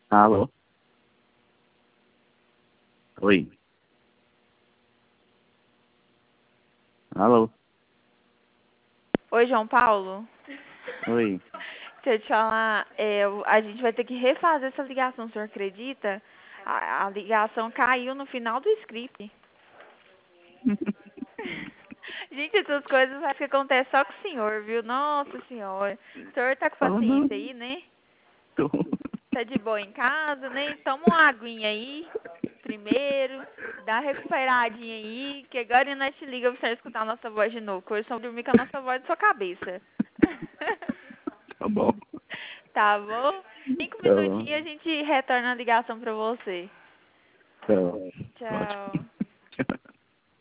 Alô? Oi. Alô? Oi, João Paulo. Oi. Deixa eu te falar, a gente vai ter que refazer essa ligação, o senhor acredita? A ligação caiu no final do script. Gente, essas coisas acho que acontecem só com o senhor, viu? Nossa senhora. O senhor tá com Oh, não. paciência aí, né? Tô. Tá de boa em casa, né? Toma uma aguinha aí, primeiro. Dá uma recuperadinha aí, que agora nós te liga pra você escutar a nossa voz de novo. Que hoje vamos dormir com a nossa voz da sua cabeça. Tá bom. Tá bom? 5 Tá bom. minutinhos a gente retorna a ligação pra você. Tá bom. Ótimo. Tchau.